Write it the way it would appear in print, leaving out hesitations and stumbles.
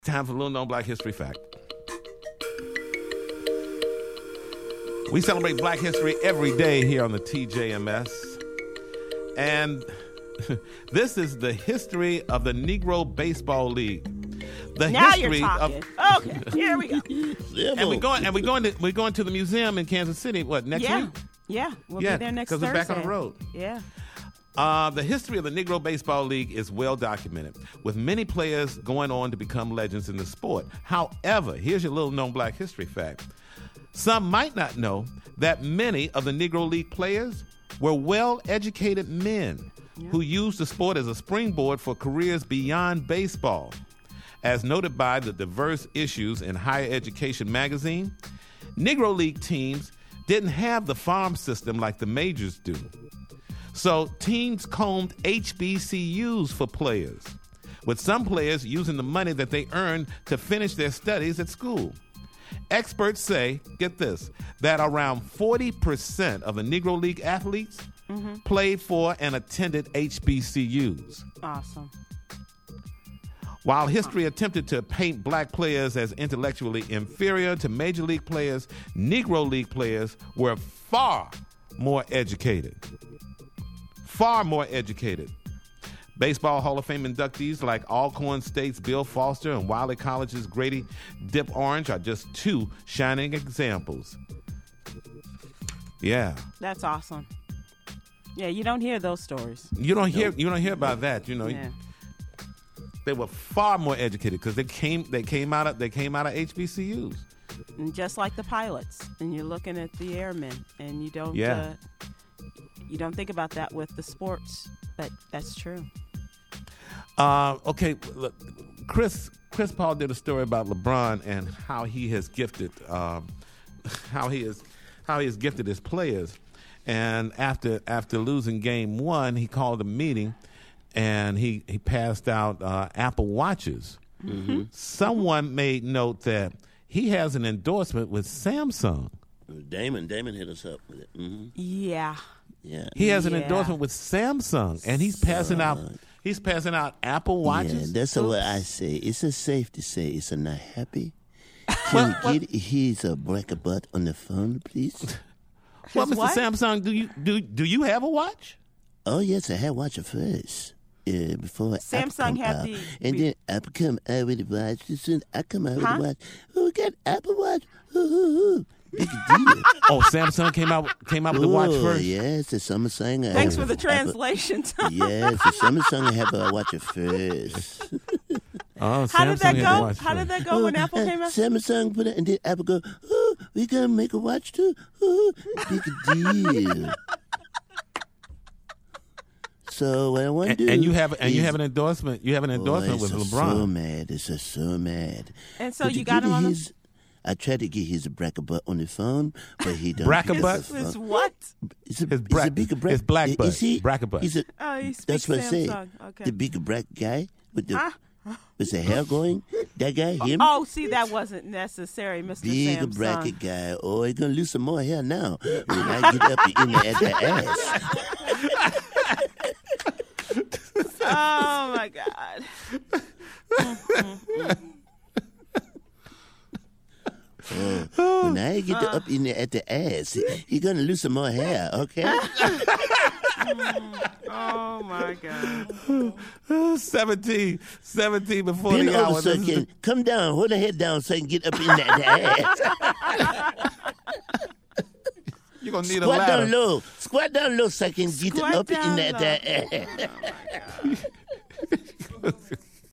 Time for a little known Black history fact. We celebrate Black history every day here on the TJMS. And this is the history of the Negro Baseball League. Now you're talking. Okay, here we go. And we're going to the museum in Kansas City. What, next week? Yeah, we'll be there next Thursday. Because we're back on the road. Yeah. The history of the Negro Baseball League is well documented, with many players going on to become legends in the sport. However, here's your little known Black history fact. Some might not know that many of the Negro League players were well-educated men who used the sport as a springboard for careers beyond baseball. As noted by the Diverse Issues in Higher Education magazine, Negro League teams didn't have the farm system like the majors do. So teams combed HBCUs for players, with some players using the money that they earned to finish their studies at school. Experts say, get this, that around 40% of the Negro League athletes played for and attended HBCUs. Awesome. While history attempted to paint black players as intellectually inferior to Major League players, Negro League players were far more educated. Far more educated. Baseball Hall of Fame inductees like Alcorn State's Bill Foster and Wiley College's Grady Dip Orange are just two shining examples. Yeah. That's awesome. Yeah, you don't hear those stories. You don't hear about that, you know. Yeah. They were far more educated because they came out of HBCUs. And just like the pilots, and you're looking at the airmen, and you don't think about that with the sports, but that's true. Okay, look, Chris Paul did a story about LeBron and how he has gifted his players. And after losing game one, he called a meeting and he passed out Apple Watches. Mm-hmm. Someone made note that he has an endorsement with Samsung. Damon hit us up with it. Mm-hmm. Yeah. He has an endorsement with Samsung, and he's passing out Apple Watches. Yeah, that's what I say. It's safe to say it's not happy. Can we get his black butt on the phone, please? Well, Mr. Samsung, do you have a watch? Oh yes, I had watch it first. Before Samsung had the and then Apple come out with the watch. As soon as I come out with the watch, we got Apple Watch. Big deal. Oh, Samsung came out with the watch first. Yes, the Samsung. Thanks for the translation. Yes, the Samsung have a watch it first. Oh, How did that go? How did that go when Apple came out? Samsung put it, and then Apple go, oh, we gonna make a watch too. Oh, big deal. So what I want to do, and you have an endorsement. You have an endorsement with LeBron. It's so mad. And so you got him on. I tried to get his bracket butt on the phone, but he don't. Bracket butt? His what? It's a bigger bracket. It's black butt. Bracket butt. He speaks that's what Samsung. I say. Okay. The big black guy with the hair going. That guy, him. Oh, see, that wasn't necessary, Mr. Big Samsung. bracket guy. Oh, he's gonna lose some more hair now. When I get up in there at the ass. Oh my God. When I get up in there at the ass, he's gonna lose some more hair, okay? Oh my God. 17 before Bend the over hour. so I can come down, hold the head down so I can get up in there at the ass. You're gonna need Squat a ladder. Squat down low so I can get up in there at the ass. Oh my God.